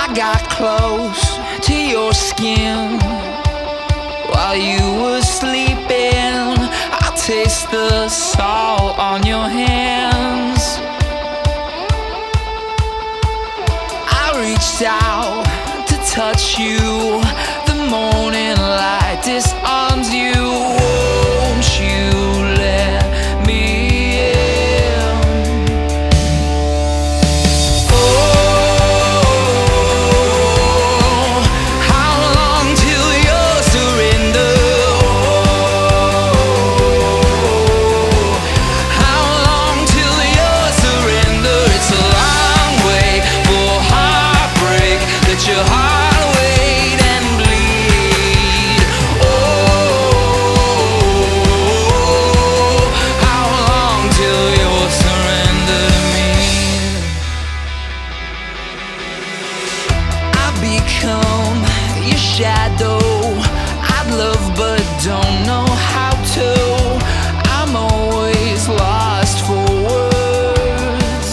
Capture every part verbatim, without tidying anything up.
I got close to your skin while you were sleeping. I taste the salt on your hands. I reached out to touch you. The morning light disarms you. Won't you let me in? Oh, how long till you surrender? Oh, how long till you surrender? It's a long way for heartbreak. Let your heart wait and bleed. Oh, how long till you surrender to me? I've become your shadow. I'd love but don't know how to. I'm always lost for words.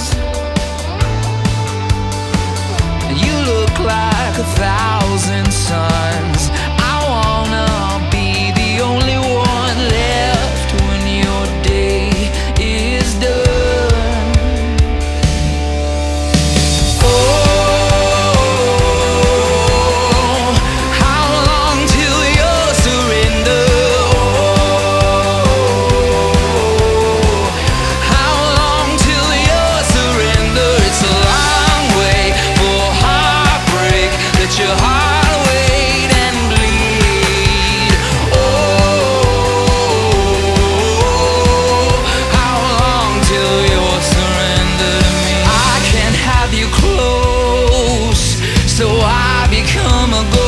You look like a thousand suns. I wanna be the only one left when your day is done. Oh, how long till you surrender? Oh, how long till you surrender? It's a long way for heartbreak. Let your heart wait and bleed. Oh, how long till you surrender to me? I can't have you close, so I become a ghost.